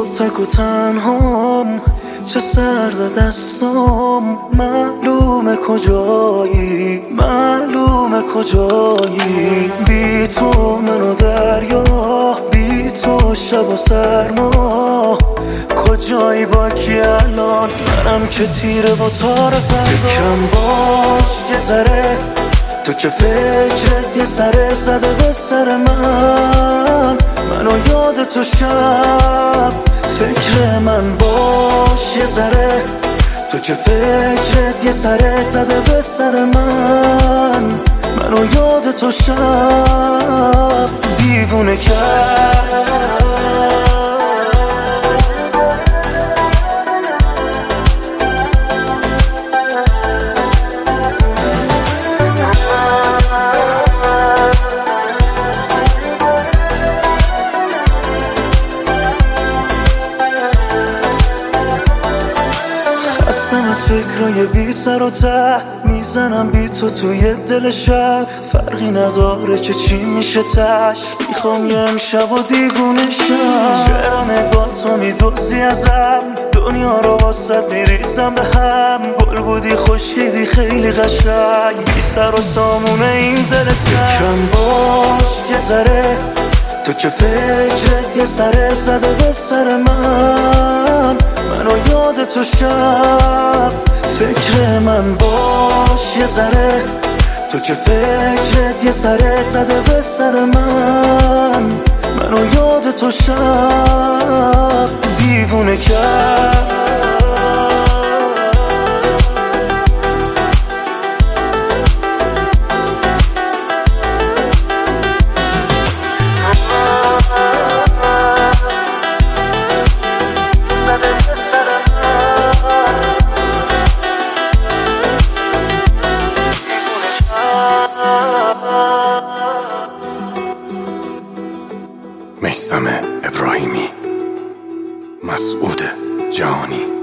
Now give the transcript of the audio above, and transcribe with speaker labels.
Speaker 1: تک و تنهام، چه سرد دستام، معلومه کجایی، معلومه کجایی. بی تو منو دریا، بی تو شب و سرما، کجایی با کی الان؟ منم که تیره و تار فردا. فکرم باش یه ذره، تو که فکرت یه سره زده به سر منو یاد تو شب. فکر من باش یه ذره، تو که فکرت یه سره زده به سر منو یاد تو شب. دیوونه کرد خستم از فکرای بی سر و ته، میزنم بی تو توی دل شب. فرقی نداره که چی میشه تش، میخوام یه امشب و دیوونه شم. چرا نگاه تو میدوزی ازم، دنیا رو واسه میریزم به هم. گل بودی خوشیدی خیلی قشنگ، بی سر و سامونه این دل تنگ. فکرم باش یه ذره، تو که فکرت یه سره زده به سر منو یاد تو شب. فکر من باش یه ذره، تو که فکرت یه سره زده به سر منو یاد تو شب. دیوونه کرد
Speaker 2: میثم ابراهیمی، مسعود جهانی.